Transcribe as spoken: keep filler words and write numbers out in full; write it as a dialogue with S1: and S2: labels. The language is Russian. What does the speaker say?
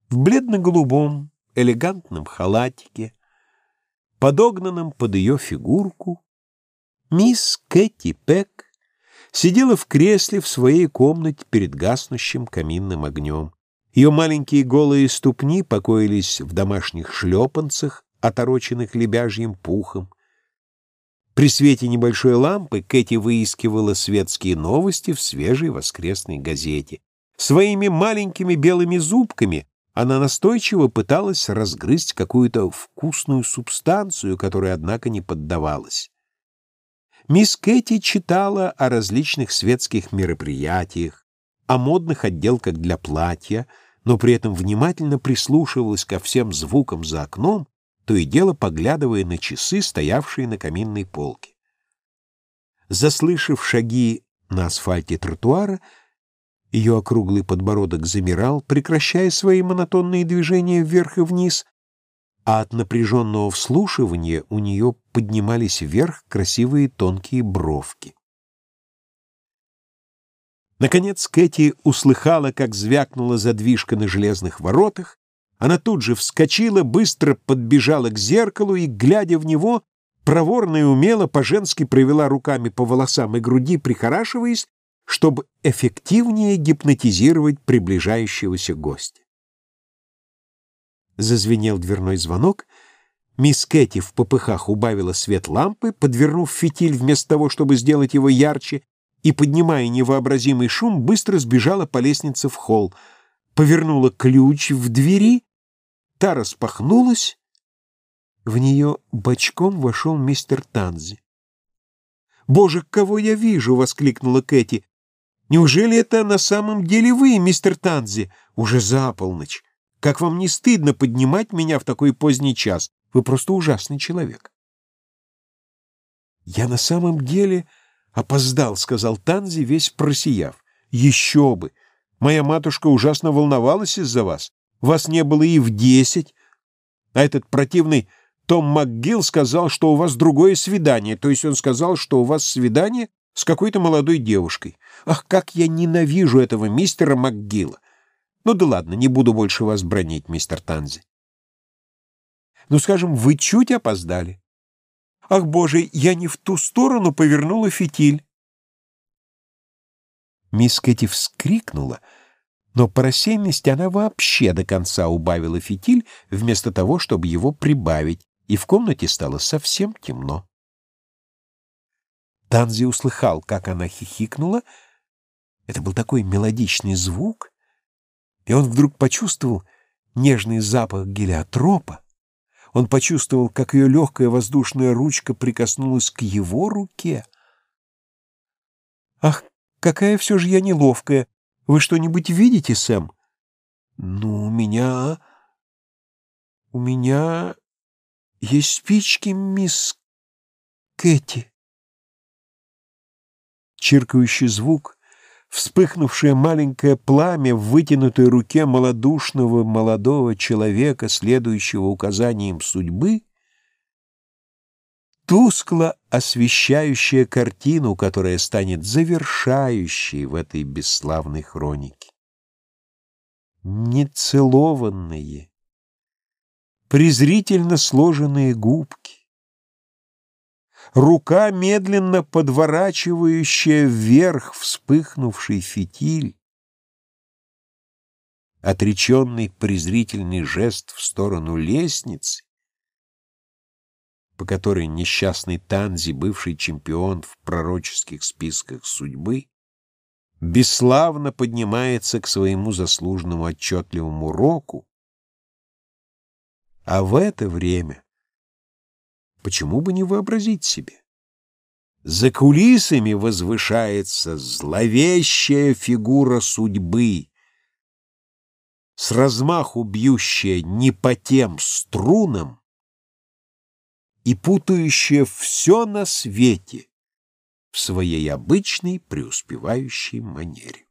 S1: в бледно-голубом элегантном халатике, подогнанном под ее фигурку, мисс Кэти Пек сидела в кресле в своей комнате перед гаснущим каминным огнем. Ее маленькие голые ступни покоились в домашних шлепанцах, отороченных лебяжьим пухом. При свете небольшой лампы Кэти выискивала светские новости в свежей воскресной газете. Своими маленькими белыми зубками она настойчиво пыталась разгрызть какую-то вкусную субстанцию, которая, однако, не поддавалась. Мисс Кэти читала о различных светских мероприятиях, о модных отделках для платья, но при этом внимательно прислушивалась ко всем звукам за окном, то и дело поглядывая на часы, стоявшие на каминной полке. Заслышав шаги на асфальте тротуара, ее округлый подбородок замирал, прекращая свои монотонные движения вверх и вниз, а от напряженного вслушивания у нее поднимались вверх красивые тонкие бровки. Наконец Кэти услыхала, как звякнула задвижка на железных воротах. Она тут же вскочила, быстро подбежала к зеркалу и, глядя в него, проворно и умело по-женски провела руками по волосам и груди, прихорашиваясь, чтобы эффективнее гипнотизировать приближающегося гостя. Зазвенел дверной звонок. Мисс Кэти в попыхах убавила свет лампы, подвернув фитиль вместо того, чтобы сделать его ярче, и, поднимая невообразимый шум, быстро сбежала по лестнице в холл, повернула ключ в двери, та распахнулась, в нее бочком вошел мистер Танзи. «Боже, кого я вижу!» — воскликнула Кэти. «Неужели это на самом деле вы, мистер Танзи? Уже за полночь. Как вам не стыдно поднимать меня в такой поздний час? Вы просто ужасный человек». «Я на самом деле опоздал», — сказал Танзи, весь просияв. «Еще бы! Моя матушка ужасно волновалась из-за вас. Вас не было и в десять. А этот противный Том МакГилл сказал, что у вас другое свидание. То есть он сказал, что у вас свидание с какой-то молодой девушкой. Ах, как я ненавижу этого мистера МакГилла! Ну да ладно, не буду больше вас бранить, мистер Танзи. Ну, скажем, вы чуть опоздали. Ах, боже, я не в ту сторону повернула фитиль». Мисс Кэти вскрикнула, но по рассеянности она вообще до конца убавила фитиль, вместо того, чтобы его прибавить, и в комнате стало совсем темно. Танзи услыхал, как она хихикнула. Это был такой мелодичный звук, и он вдруг почувствовал нежный запах гелиотропа. Он почувствовал, как ее легкая воздушная ручка прикоснулась к его руке. «Ах, какая все же я неловкая! Вы что-нибудь видите, Сэм?» «Ну, у меня... у меня есть спички, мисс Кэти». Чиркающий звук, вспыхнувшее маленькое пламя в вытянутой руке малодушного молодого человека, следующего указаниям судьбы, тускло освещающая картину, которая станет завершающей в этой бесславной хронике. Нецелованные, презрительно сложенные губки, рука, медленно подворачивающая вверх вспыхнувший фитиль, отреченный презрительный жест в сторону лестницы, по которой несчастный Танзи, бывший чемпион в пророческих списках судьбы, бесславно поднимается к своему заслуженному отчетливому року, а в это время почему бы не вообразить себе? За кулисами возвышается зловещая фигура судьбы, с размаху бьющая не по тем струнам и путающая все на свете в своей обычной преуспевающей манере.